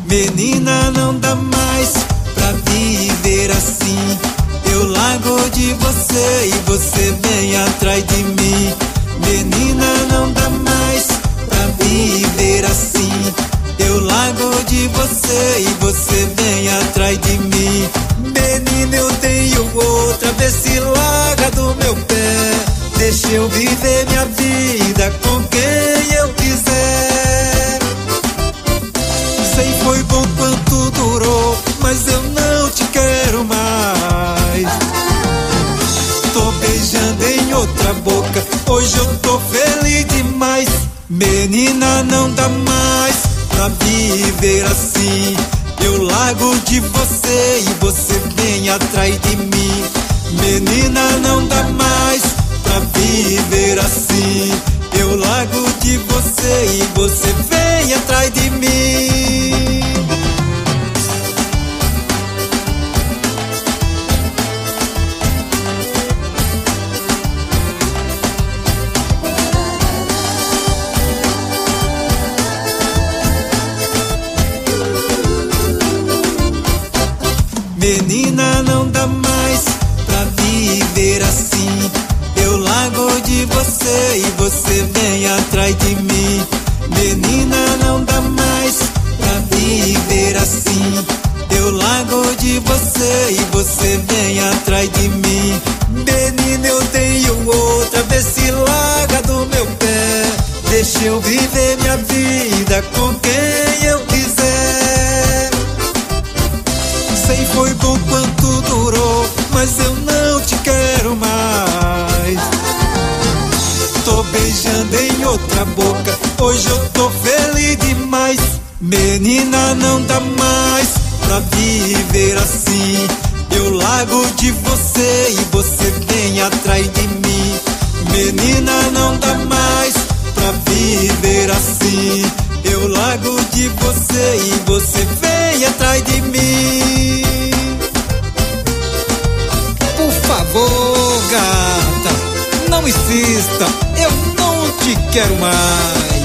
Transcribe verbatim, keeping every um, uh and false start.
Menina, não dá mais pra viver assim. Eu largo de você e você vem atrás de mim. Menina, não dá mais pra viver assim. Eu largo de você e você vem atrás de mim. Menina, eu tenho outra, vê se larga do meu pé. Deixa eu viver minha vida com quem eu quiser. Sei foi bom quanto durou, mas eu não te quero mais. Tô beijando em outra boca, hoje eu tô feliz demais. Menina, não dá mais pra viver assim. Eu largo de você e você vem atrás de mim. Menina, não dá mais pra viver assim. Eu largo de você e você vem atrás de mim. Menina, não dá mais pra viver assim. Eu largo de você e você vem atrás de mim. Menina, não dá mais pra viver assim. Eu largo de você e você vem atrás de mim. Menina, eu tenho outra, vê se larga do meu pé. Deixa eu viver minha vida com quem eu quiser. Sei foi bom quanto durou, mas eu não te quero mais. Tô beijando em outra boca, hoje eu tô feliz demais. Menina, não dá mais pra viver assim. Eu largo de você e você vem atrás de mim. Menina, não dá mais pra viver assim. Eu largo de você e você vem atrás de mim. Por favor, gata, não insista, eu não te quero mais.